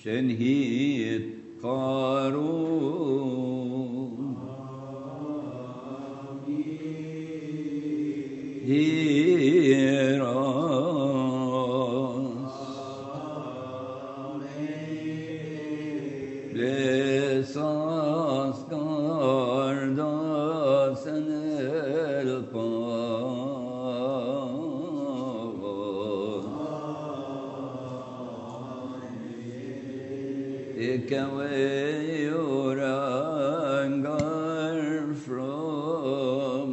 Shenhit Karun Hear us. Bless us, guard us, and help us. Take away your anger from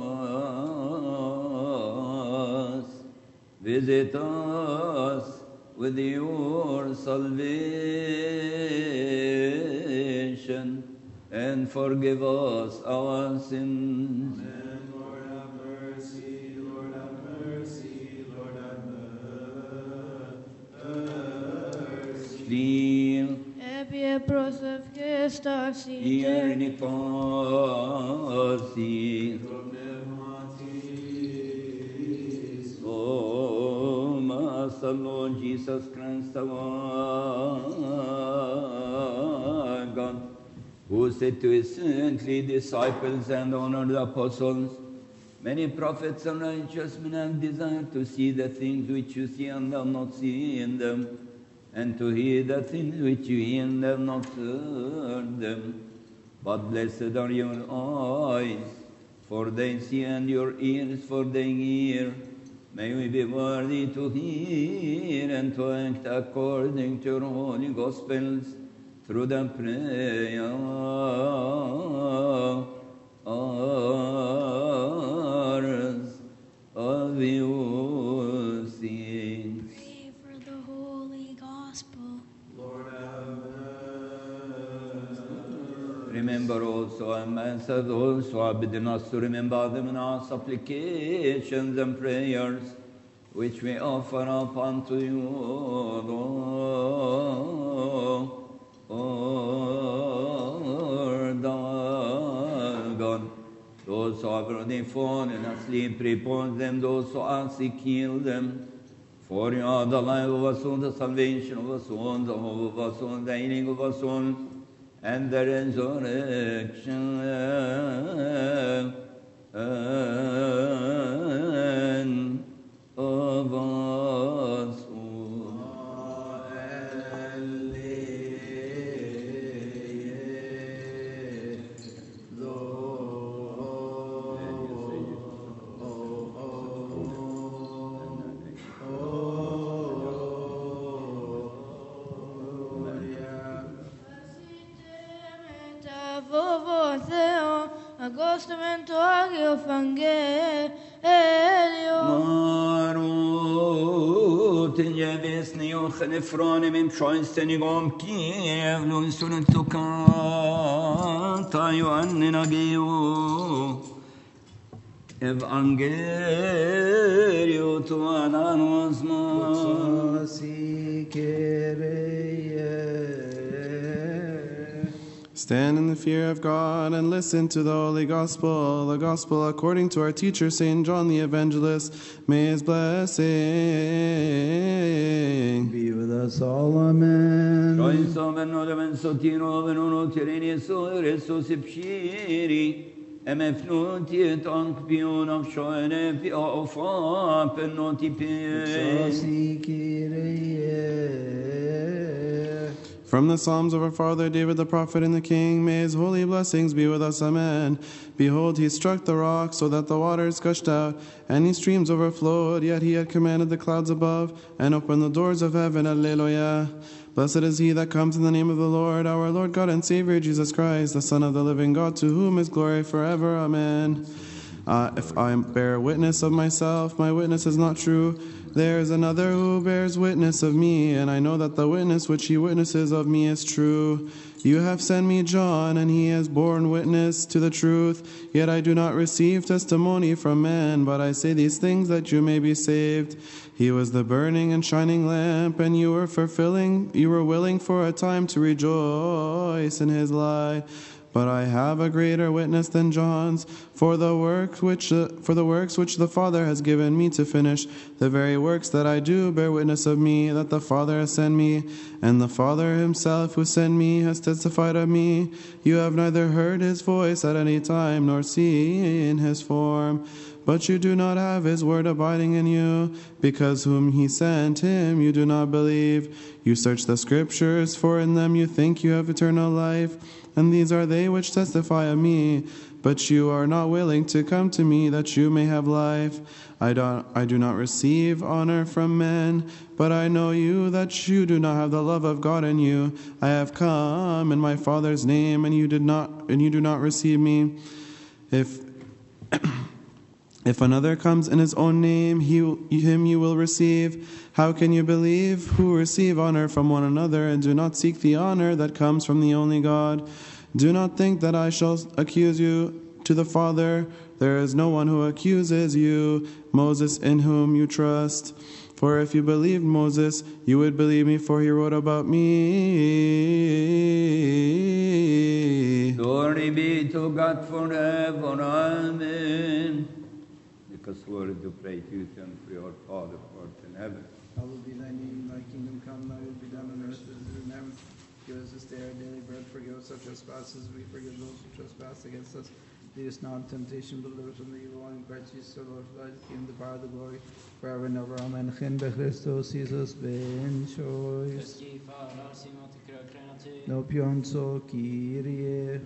us. Visit us with your salvation and forgive us our sins. And Lord have mercy, Lord have mercy, Lord have mercy. Clean, Ebbe prosef gestas hear ite. Nipasi, O Master Lord Jesus Christ, our God, who said to his saintly disciples and honored apostles, many prophets and righteous men have desired to see the things which you see and have not seen them, and to hear the things which you hear and have not heard them. But blessed are your eyes, for they see, and your ears, for they hear. May we be worthy to hear and to act according to your holy Gospels, through the prayers of your saints. Pray for the Holy Gospel. Lord have mercy. Remember also our Master, those who have bidden us to remember them in our supplications and prayers, which we offer up unto you, Lord our God. Those who have already fallen asleep, repose them. Those who are sick, heal them. For you are the life of our soul, the salvation of our soul, the hope of our soul, the healing of our soul, and the resurrection of our soul. Vovo Theo, agostamento agio fangelio. Marut injevesni och nefrani min pshoisten igom kiev lun sunut tukata Johannin agio Evangelio tu ananos ma Stand in the fear of God and listen to the Holy Gospel, the Gospel according to our teacher, St. John the Evangelist. May his blessing Be with us all, amen. Shoinso benno ben sotino benuno tireni so reso sipshiri emefnuti et ank pion of shoene pi ofa penoti From the Psalms of our father David the prophet and the king, may his holy blessings be with us, amen. Behold, he struck the rock so that the waters gushed out, and his streams overflowed, yet he had commanded the clouds above, and opened the doors of heaven, alleluia. Blessed is he that comes in the name of the Lord, our Lord God and Savior Jesus Christ, the Son of the living God, to whom is glory forever, amen. If I bear witness of myself, my witness is not true. There is another who bears witness of me, and I know that the witness which he witnesses of me is true. You have sent me John, and he has borne witness to the truth. Yet I do not receive testimony from man, but I say these things that you may be saved. He was the burning and shining lamp, and you were willing for a time to rejoice in his light. but I have a greater witness than John's, for the works which the Father has given me to finish, the very works that I do bear witness of me, that the Father has sent me, and the Father himself who sent me has testified of me. You have neither heard his voice at any time, nor seen his form. But you do not have his word abiding in you, because whom he sent him you do not believe. You search the Scriptures, for in them you think you have eternal life, and these are they which testify of me. But you are not willing to come to me that you may have life. I do not receive honor from men, but I know you that you do not have the love of God in you. I have come in my Father's name, and you do not receive me. If another comes in his own name, him you will receive. How can you believe who receive honor from one another and do not seek the honor that comes from the only God? Do not think that I shall accuse you to the Father. There is no one who accuses you, Moses, in whom you trust. For if you believed Moses, you would believe me, for he wrote about me. Glory be to God forever. Amen. Because word to pray to you, thank for your Father, who art in heaven. Hallowed be thy name, thy kingdom come, thy will be done on earth as it is in heaven. Give us this day our daily bread, forgive us our trespasses, we forgive those who trespass against us. Lead us not into temptation, but deliver us from the evil one. In Christ Jesus, our Lord, for thy is the kingdom, the power, the glory, forever and ever. Amen. Chen Christos Jesus ben choice. No pionso Kyrie.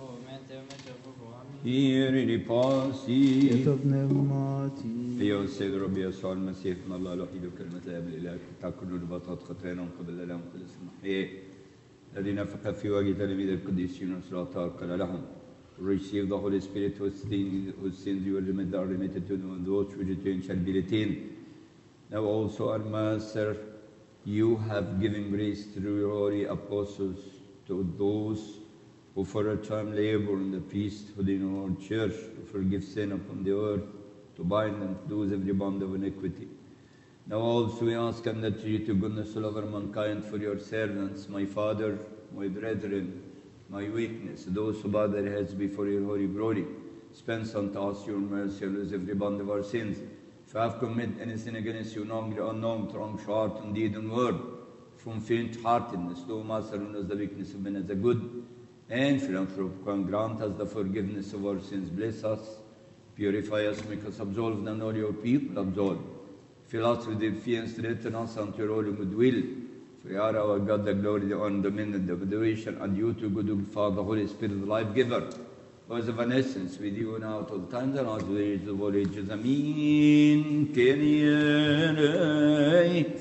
Here in pasi. Etov pneumati. أيها السيد رب يسوع المسيح من الله الوحيد وكلمة الآب الإله تأكل البطاط خطايانا قبل الألم قدس المحيي الذي نفخ في وجه تلاميذ القديسين والصلاة قال لهم receive the Holy Spirit whose sins you will remit are remitted to them and those which return shall be retained. Now also our Master, you have given grace through your holy apostles to those who for a time labor in the priesthood in our church to forgive sin upon the earth, to bind and to loose every bond of iniquity. Now also we ask and that you to goodness all over mankind for your servants, my Father, my brethren, my weakness, those who bow their heads before your holy glory. Dispense unto us your mercy and lose every bond of our sins. If I have committed any sin against you, knowingly or unknown, wrong heart and deed and word, from faint-heartedness, thou Master, who knows the weakness of men as a good, and philanthropic, grant us the forgiveness of our sins. Bless us, purify us, make us absolved, and all your people absolved. Fill us with the fear and strengthen us unto your holy goodwill. For you are our God, the glory, the honor, the dominion, the adoration, and you to good Father, the Holy Spirit, the life giver, who is of an essence with you now at all times and all the ages of all ages. Amen. Kyrie.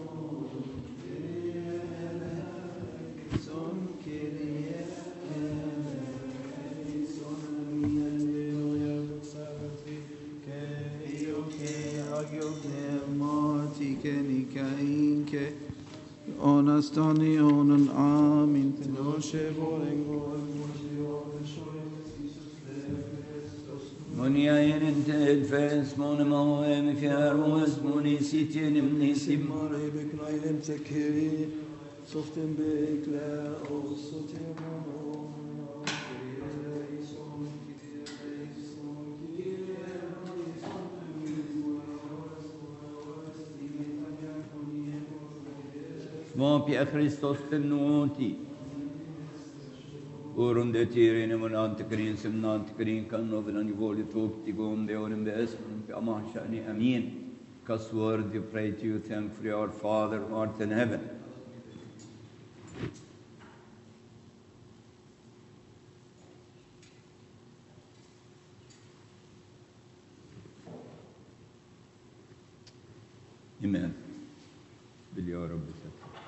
Onastani onan amin. Monia yenented fes monema oem fiarmos moni sitienim nisim. Mare bekleinem tekeri. Softem bekle osotemon. Mon Pia Christos tenuti. Urunde tirine mon antikrin sim antikrin kan novelan voli tukti gombe oren besmen pe amashani amin. Cause word we pray to you, thank for our Father who art in heaven. Amen. Bilya Rabbi.